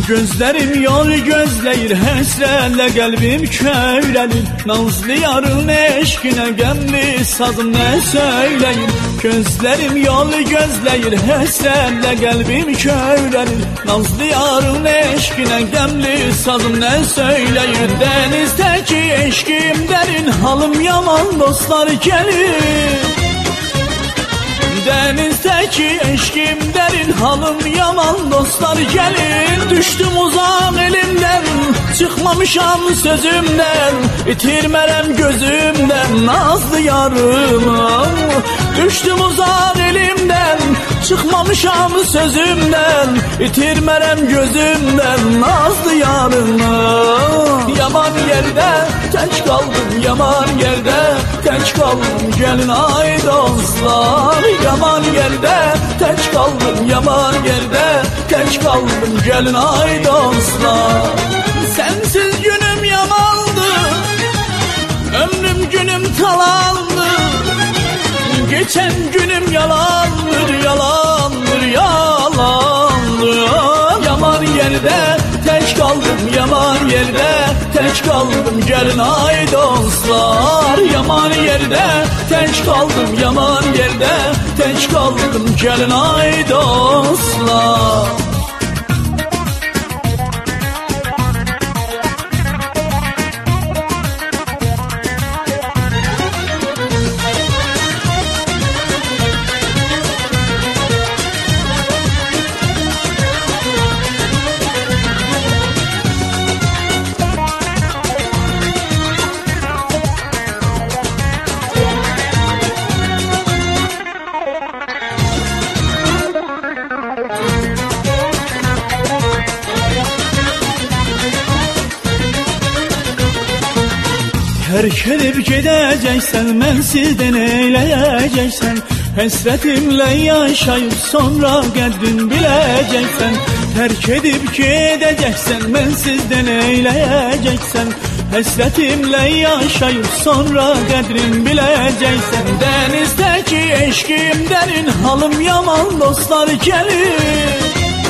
Gözlerim yol gözleyir həsrətlə qəlbim kövrəlir. Nazlı yarın eşqinə qəmli sazım nə söyləyir. Gözlerim yol gözleyir həsrətlə qəlbim kövrəlir. Nazlı yarın eşqinə qəmli sazım nə söyləyir. Dənizdəki eşqim dərin, halım yaman dostlar gəlir. Denizdeki eşkim derin, halım yaman dostlar gelir. Düştüm uzak elimden, çıkmamışam sözümden, itirmerem gözümden nazlı yarımı. Düştüm uzak elimden, çıkmamışam sözümden, itirmerem gözümden nazlı yarımı. Yaman yerde tek kaldım, yaman yerde tek kaldım, gelin ay dostlar. Yaman yerde tek kaldım, yaman yerde tek kaldım, gelin ay dostlar. Sensiz günüm yamandı, ömrüm günüm talandı. Geçen günüm yalandır, yalandır, yalandır. Yaman yerde tek kaldım, yaman yerde tek kaldım, gelin ay dostlar. Yaman yerde tek kaldım, yaman yerde tek kaldım, gelin ay dostlar. Terk edip gideceksen, mensizden eyleyeceksen, hasretimle yaşayıp sonra kadrin bileceksen. Terk edip gideceksen, mensizden eyleyeceksen, hasretimle yaşayıp sonra kadrin bileceksen. Denizdeki eşkim derin, halım yaman dostlar gelir.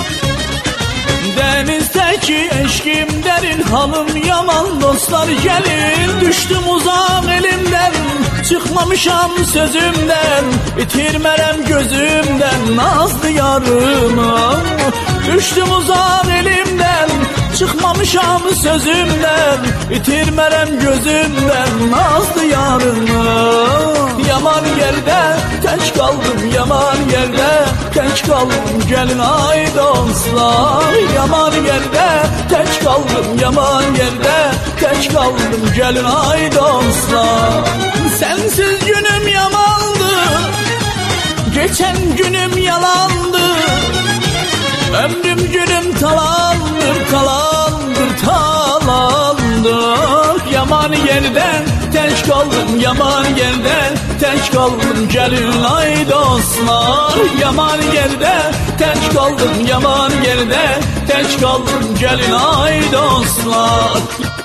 Denizdeki eşkim derin, halım yaman dostlar gelir. Düştüm uzak elimden, çıkmamışam sözümden, itirmerem gözümden nazlı yarımı. Düştüm uzak elimden, çıkmamışam sözümden, itirmerem gözümden nazlı yarımı. Yaman yerde tek kaldım, yaman yerde tek kaldım, gelin ay dostlar. Yaman yerde tek kaldım, yaman yerde tek kaldım, gelin ay dostlar. Sensiz günüm yamandı, geçen günüm yalandı. Ömrüm günüm talandır, talandır, talandır. Yaman yerden tek kaldım, yaman yerden tek kaldım, gelin ay dostlar. Yaman yerde tek kaldım, yaman yerde tek kaldım, gelin ay dostlar.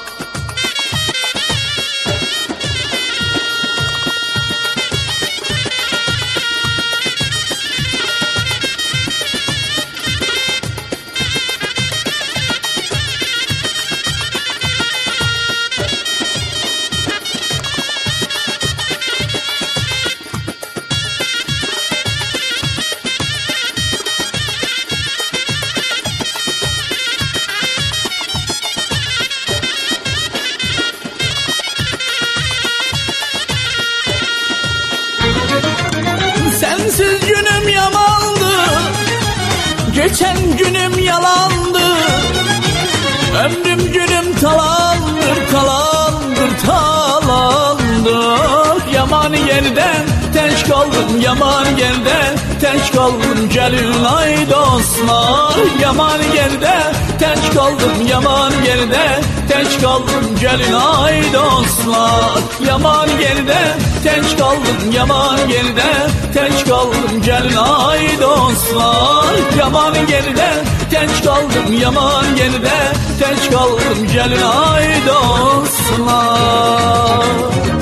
Sensiz günüm yamandı, geçen günüm yalandı. Ömrüm günüm talandır, talandır, talandır. Yaman yerden tek kaldım, yaman yerden tek kaldım, gelin ay dostlar. Yaman yerde tek kaldım, yaman yerde tek kaldım, gelin ay dostlar. Yaman yerde tek kaldım, yaman yerde tek kaldım, gelin ay dostlar. Yaman yerde tek kaldım, yaman yerde tek kaldım, gelin ay dostlar.